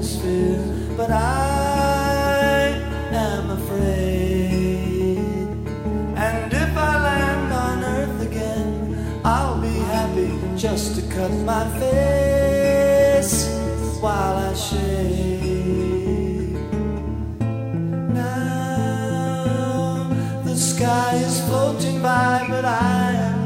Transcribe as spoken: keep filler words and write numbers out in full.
atmosphere, but I am afraid. And if I land on Earth again, I'll be happy just to cut my face while I shave. Now the sky is floating by, but I am